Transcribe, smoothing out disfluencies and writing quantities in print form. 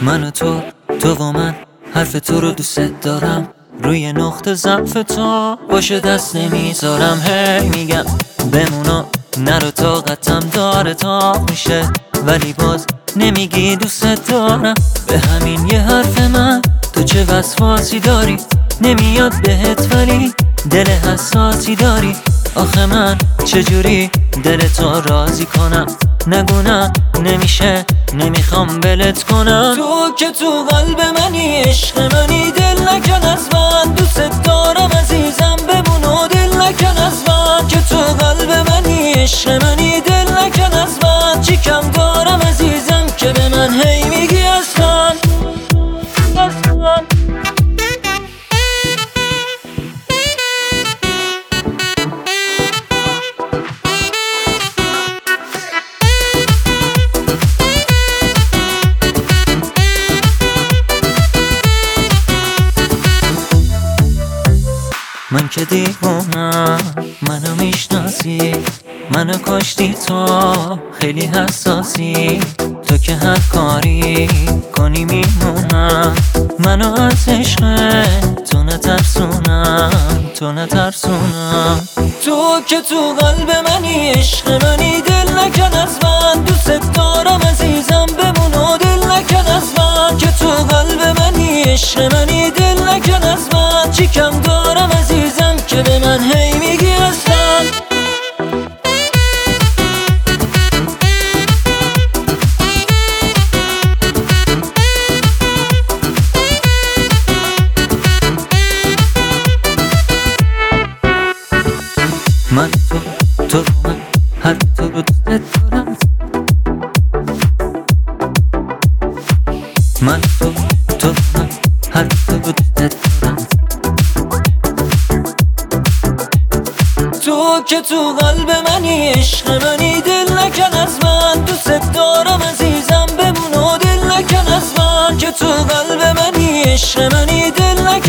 من و تو و من حرف تو رو دوست دارم، روی نقطه ضعف تو باشه دست نمیذارم. هی میگم بمونا نرو، طاقتم داره تا میشه ولی باز نمیگی دوست دارم. به همین یه حرف من تو چه وسواسی داری، نمیاد بهت ولی دل حساسی داری. آخه من چجوری دل تو راضی کنم؟ نگونم نمیشه، نمیخوام بلت کنم. تو که تو قلب منی، عشق منی، دل نکن از من. دوست دارم عزیزم، بمون و دل نکن از من. که تو قلب منی، عشق منی، دل نکن از من. چی کم دارم عزیزم که به من هی میگی اصلا. من که دیوونم، منو میشناسی، منو کشتی تو، خیلی حساسی. تو که هر کاری کنی میمونم، منو از عشق تو نترسونم، تو نترسونم. تو که تو قلب منی، عشق منی، دل نکن از من. دوست دارم عزیزم، بمون و دل نکن از من. که تو قلب منی، عشق منی، دل نکن از من. چی کم دارم عزیزم که به من هی میگی اصلا. من تو من هر تو رو دوست دارم. من تو من هر تو رو دوست دارم. تو که تو قلب منی، عشق منی، دل نکن از من. دوست دارم عزیزم، بمون و دل نکن از من. که تو قلب منی، عشق منی، دل نکن